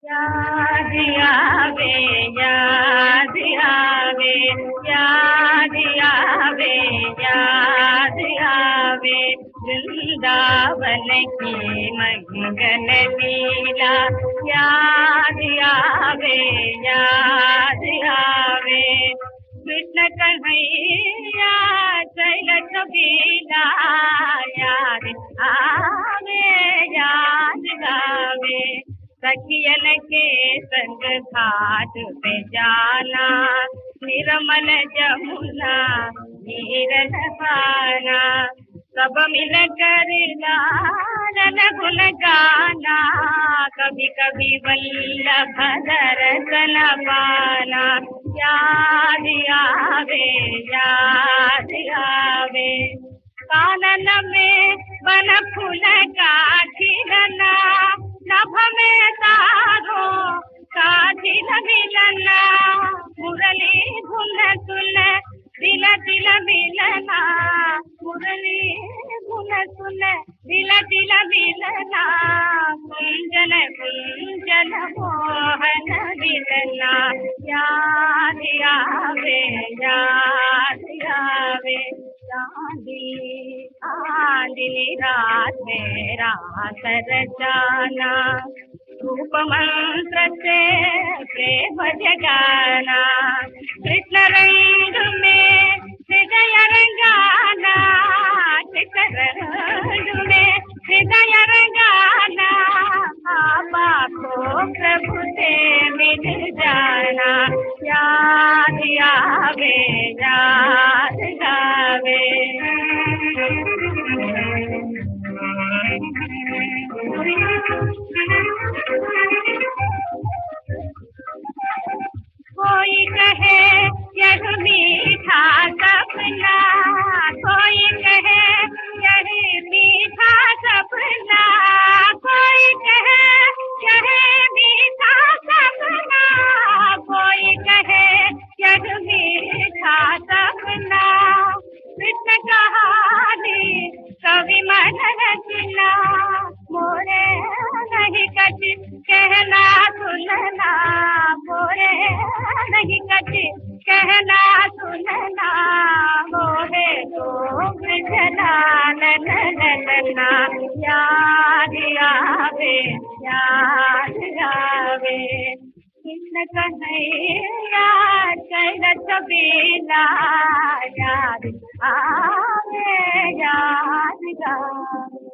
याद आवे याद आवे याद आवे याद आवे वृंदावन की मंगल लीला याद आवे याद आवे कृष्ण कन्हैया चैल छबीला याद आवे याद आवे सखियन के संग घाट पे जाना निर्मल जमुना नीर नहाना सब मिल कर लालन गुन गाना कभी कभी वल्लभ दर्शन पाना याद आवे याद आवे कानन में बन फूल का खिलना नभ में तारो कातिल मिलना मुरली धुन सुन दिल दिल मिलना मुरली धुन सुन दिल दिल मिलना कुंजन कुंजन मोहन मिलना याद आवे याद आवे आंधी रात में रात रचाना रूप मंत्र से प्रेम जगाना कृष्ण रंग में हृदय रंगाना कृष्ण रंग में हृदय रंगाना बाबा प्रभु से मिल जाना याद आवे याद आवे कोई कहे यह मीठा सपना कोई कहे यह मीठा सपना कोई कहे यह मीठा सपना कोई कहे यह मीठा सपना कृष्ण कहानी कवि मन रचना मोरे नहीं कटी कहना सुनना मोरे नहीं कटी कहना सुनना मोहे तो कृष्णानन ननना याद आवे याद आवे कृष्ण कन्हैया चैल छबीला याद आवे याद आवे।